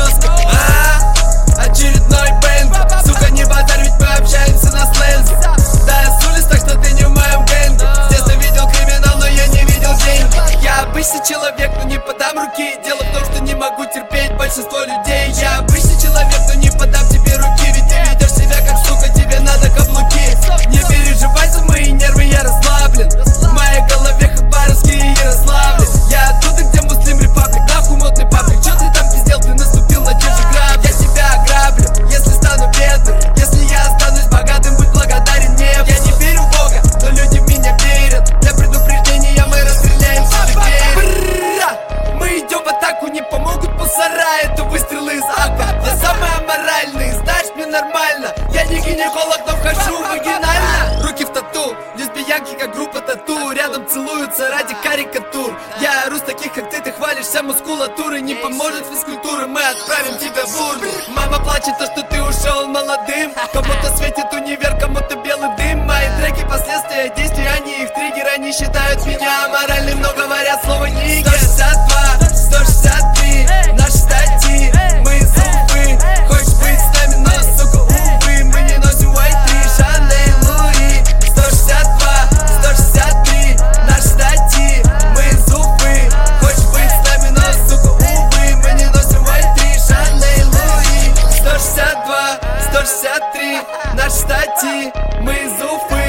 жестко. Очередной бэнг, сука, не базарь, ведь мы общаемся на сленге. Да, я с улиц, так что ты не в моем гэнге. С детства видел криминал, но я не видел деньги. Я обычный человек, но не подам руки. Дело в том, что не могу терпеть большинство людей. Я обычный человек, но не подам тебе руки. Ведь ты ведешь себя как сука, тебе надо каблуки. Не переживай за мои нервы, я расслаблен. В моей голове Хабаровский и Ярославль. Я оттуда, где муслим репаблик, нахуй модный паблик. Чё ты там пиздел, ты наступил на чужой граб. Я тебя ограблю, если стану бедным. Если я останусь богатым, будь благодарен небу. Я не верю в Бога, но люди в меня верят. Для предупреждения мы расстреляем все людей. Мы идем в атаку, не помогут мусора. Это выстрелы из ака. Я самый аморальный, знаешь, мне нормально. Я не гинеколог, но вхожу вагинально. Руки в тату, лесбиянки как группа тату. Рядом целуются ради карикатур. Я ору с таких, как ты хвалишься мускулатурой. Не поможет физкультура, мы отправим тебя в урну. Мама плачет, то что ты ушел молодым. Кому-то светит универ, кому-то белый дым. Мои треки последствия действий, они их триггер. Они считают меня аморальным, но говорят слово нигер. 162, 163, наши статьи. Мы из Уфы, хочешь быть с нами, но, сука, увы. Мы не носим white 3, Шанель, Луи. 162, 163, наши статьи. Мы из Уфы, хочешь быть с нами, но, сука, увы. Мы не носим white 3, Шанель, Луи. 162, 163, наши статьи. Мы из Уфы.